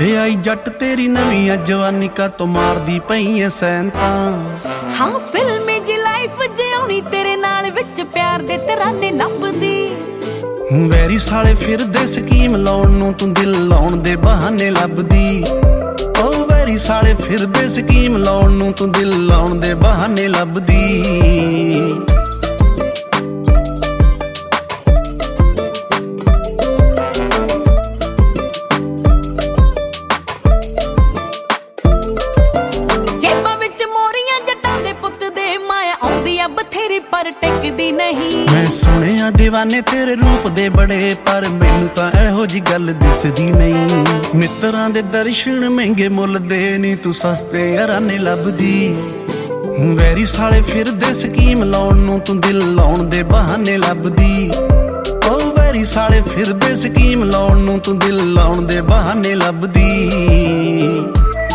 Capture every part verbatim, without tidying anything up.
ਮੁੰਡਿਆਈ ਜੱਟ ਤੇਰੀ ਨਵੀਂ ਜਵਾਨੀ ਕਾ ਤੋਂ ਮਾਰਦੀ ਪਈ ਐ ਸੈਨ ਤਾਂ। ਹਾਂ ਫਿਲਮੀ ਜੀ ਲਾਈਫ ਜਿਉਣੀ ਤੇਰੇ ਨਾਲ ਵਿੱਚ ਪਿਆਰ ਦੇ ਤਰਾਨੇ ਲੱਭਦੀ। ਵੈਰੀ ਸਾਲੇ ਫਿਰਦੇ ਸਕੀਮ ਲਾਉਣ ਨੂੰ ਤੂੰ ਦਿਲ ਲਾਉਣ ਦੇ ਬਹਾਨੇ ਲੱਭਦੀ। ਓ ਵੈਰੀ ਸਾਲੇ ਫਿਰਦੇ ਸਕੀਮ ਲਾਉਣ ਨੂੰ ਤੂੰ ਦਿਲ ਲਾਉਣ ਦੇ ਬਹਾਨੇ ਲੱਭਦੀ। ਬਥੇਰੀ ਪਰ ਟਿਕਦੀ ਨਹੀਂ। ਮੈਂ ਸੁਣਿਆ ਦੀਵਾਨੇ ਤੇਰੇ ਰੂਪ ਦੇ ਬੜੇ, ਪਰ ਮੈਨੂੰ ਤਾਂ ਇਹੋ ਜੀ ਗੱਲ ਦਿਸਦੀ ਨਹੀਂ। ਮਿੱਤਰਾਂ ਦੇ ਦਰਸ਼ਨ ਮਹਿੰਗੇ ਮੁੱਲ ਦੇ ਨੀ ਤੂੰ ਸਸਤੇ ਯਾਰਾਨੇ ਲੱਭਦੀ। ਵੈਰੀ ਸਾਲੇ ਫਿਰਦੇ ਸਕੀਮ ਲਾਉਣ ਨੂੰ ਤੂੰ ਦਿਲ ਲਾਉਣ ਦੇ ਬਹਾਨੇ ਲੱਭਦੀ। ਓ ਵੈਰੀ ਸਾਲੇ ਫਿਰਦੇ ਸਕੀਮ ਲਾਉਣ ਨੂੰ ਤੂੰ ਦਿਲ ਲਾਉਣ ਦੇ ਬਹਾਨੇ ਲੱਭਦੀ।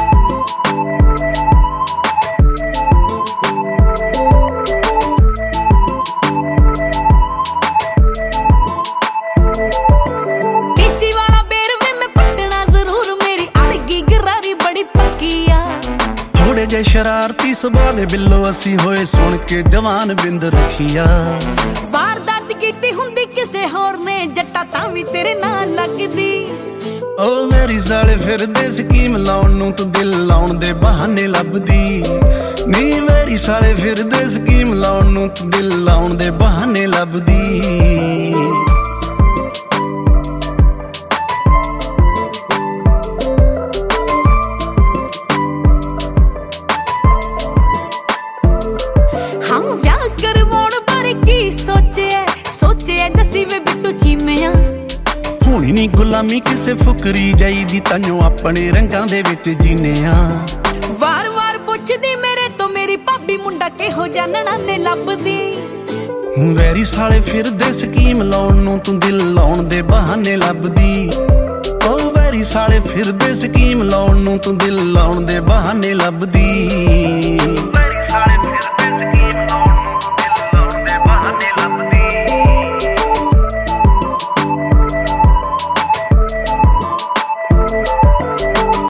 ਥੋੜੇ ਜੇ ਸ਼ਰਾਰਤੀ ਸੁਭਾਅ ਦੇ ਬਿੱਲੋ ਅਸੀਂ ਹੋਏ, ਸੁਣ ਕੇ ਜਵਾਨ ਬਿੰਦ ਰੱਖੀਆ। ਵਾਰਦਾਤ ਕੀਤੀ ਹੁੰਦੀ ਕਿਸੇ ਹੋਰ ਨੇ, ਜੱਟਾ ਤਾਂ ਵੀ ਤੇਰੇ ਨਾਲ ਲੱਗਦੀ। ਓ ਮੇਰੀ ਸਾਲੇ ਫਿਰਦੇ ਸਕੀਮ ਲਾਉਣ ਨੂੰ ਤੂੰ ਦਿਲ ਲਾਉਣ ਦੇ ਬਹਾਨੇ ਲੱਭਦੀ। ਨੀ ਮੇਰੀ ਸਾਲੇ ਫਿਰਦੇ ਸਕੀਮ ਲਾਉਣ ਨੂੰ ਤੂੰ ਦਿਲ ਲਾਉਣ ਦੇ ਬਹਾਨੇ ਲੱਭਦੀ। ਹੋਣੀ ਨੀ ਗੁਲਾਮੀ ਕਿਸੇ ਫੁਕਰੀ ਜਾਈਦੀ, ਤਾਂਯੋ ਆਪਣੇ ਰੰਗਾਂ ਦੇ ਵਿੱਚ ਜੀਨੇ ਆ। ਵਾਰ ਵਾਰ ਪੁੱਛਦੀ ਮੇਰੇ ਤੋਂ ਮੇਰੀ ਭਾਬੀ ਮੁੰਡਾ ਕਿਹੋ ਜਾਨਣਾ ਨੇ ਲੱਭਦੀ। ਵੈਰੀ ਸਾਲੇ ਫਿਰਦੇ ਸਕੀਮ ਲਾਉਣ ਨੂੰ ਤੂੰ ਦਿਲ ਲਾਉਣ ਦੇ ਬਹਾਨੇ ਲੱਭਦੀ। ਓ ਵੈਰੀ ਸਾਲੇ ਫਿਰਦੇ ਸਕੀਮ ਲਾਉਣ ਨੂੰ ਤੂੰ ਦਿਲ ਲਾਉਣ ਦੇ ਬਹਾਨੇ ਲੱਭਦੀ।